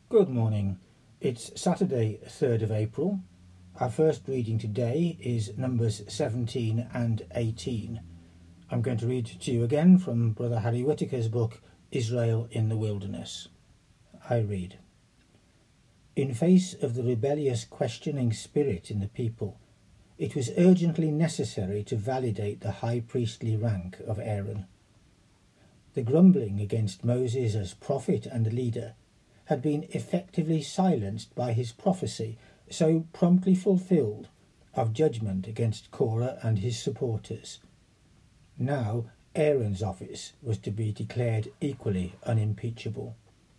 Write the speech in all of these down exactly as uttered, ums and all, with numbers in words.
Good morning. It's Saturday, third of April. Our first reading today is Numbers seventeen and eighteen. I'm going to read to you again from Brother Harry Whitaker's book, Israel in the Wilderness. I read. In face of the rebellious questioning spirit in the people, it was urgently necessary to validate the high priestly rank of Aaron. The grumbling against Moses as prophet and leader had been effectively silenced by his prophecy, so promptly fulfilled, of judgment against Korah and his supporters. Now Aaron's office was to be declared equally unimpeachable.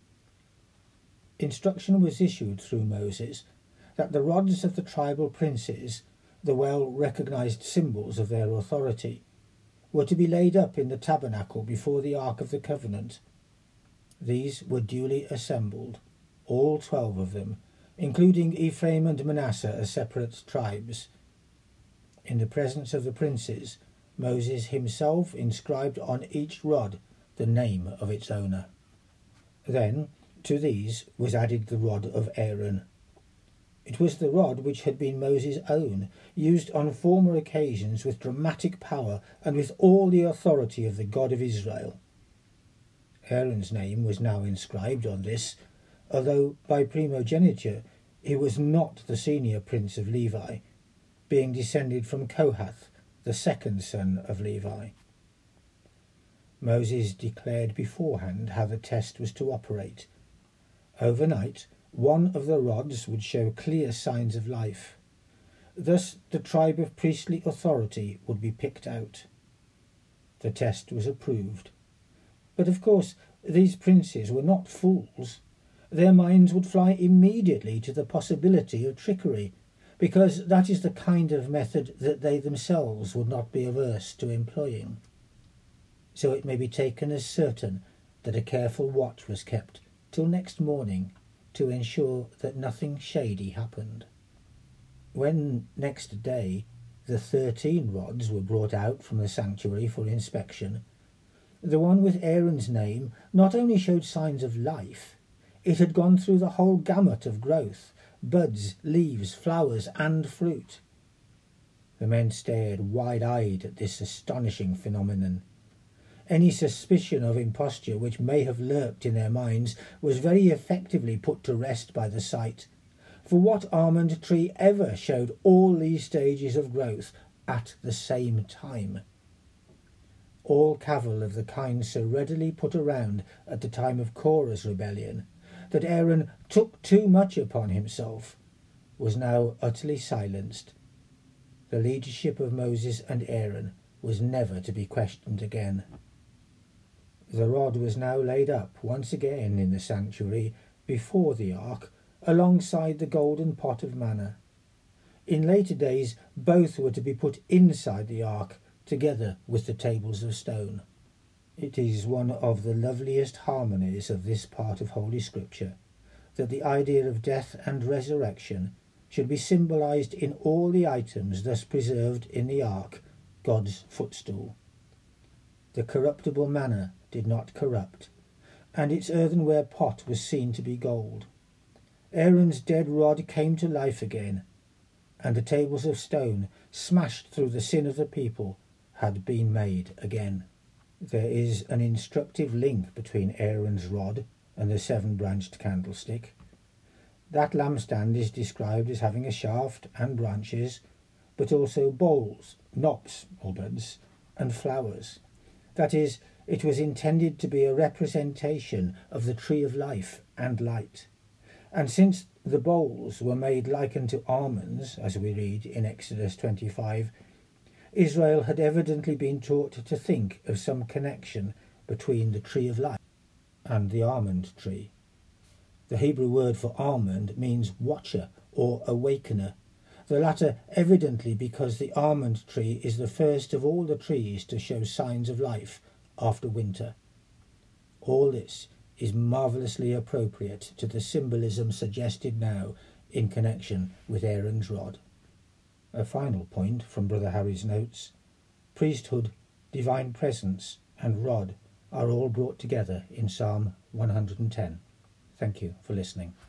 Instruction was issued through Moses that the rods of the tribal princes, the well-recognised symbols of their authority, were to be laid up in the tabernacle before the Ark of the Covenant. These were duly assembled, all twelve of them, including Ephraim and Manasseh as separate tribes. In the presence of the princes, Moses himself inscribed on each rod the name of its owner. Then to these was added the rod of Aaron. It was the rod which had been Moses' own, used on former occasions with dramatic power and with all the authority of the God of Israel. Aaron's name was now inscribed on this, although by primogeniture he was not the senior prince of Levi, being descended from Kohath, the second son of Levi. Moses declared beforehand how the test was to operate. Overnight, one of the rods would show clear signs of life. Thus the tribe of priestly authority would be picked out. The test was approved. But of course these princes were not fools. Their minds would fly immediately to the possibility of trickery, because that is the kind of method that they themselves would not be averse to employing. So it may be taken as certain that a careful watch was kept till next morning to ensure that nothing shady happened. When next day the thirteen rods were brought out from the sanctuary for inspection, the one with Aaron's name not only showed signs of life, it had gone through the whole gamut of growth, buds, leaves, flowers, and fruit. The men stared wide-eyed at this astonishing phenomenon. Any suspicion of imposture which may have lurked in their minds was very effectively put to rest by the sight, for what almond tree ever showed all these stages of growth at the same time? All cavil of the kind so readily put around at the time of Korah's rebellion, that Aaron took too much upon himself, was now utterly silenced. The leadership of Moses and Aaron was never to be questioned again. The rod was now laid up once again in the sanctuary before the ark, alongside the golden pot of manna. In later days both were to be put inside the ark, together with the tables of stone. It is one of the loveliest harmonies of this part of Holy Scripture that the idea of death and resurrection should be symbolized in all the items thus preserved in the ark, God's footstool. The corruptible manna did not corrupt, and its earthenware pot was seen to be gold. Aaron's dead rod came to life again, and the tables of stone, smashed through the sin of the people, had been made again. There is an instructive link between Aaron's rod and the seven-branched candlestick. That lampstand is described as having a shaft and branches, but also bowls, knops or buds, and flowers. That is, it was intended to be a representation of the tree of life and light. And since the bowls were made like unto almonds, as we read in Exodus twenty-five, Israel had evidently been taught to think of some connection between the tree of life and the almond tree. The Hebrew word for almond means watcher or awakener, the latter evidently because the almond tree is the first of all the trees to show signs of life after winter. All this is marvellously appropriate to the symbolism suggested now in connection with Aaron's rod. A final point from Brother Harry's notes: priesthood, divine presence and rod are all brought together in Psalm one hundred ten. Thank you for listening.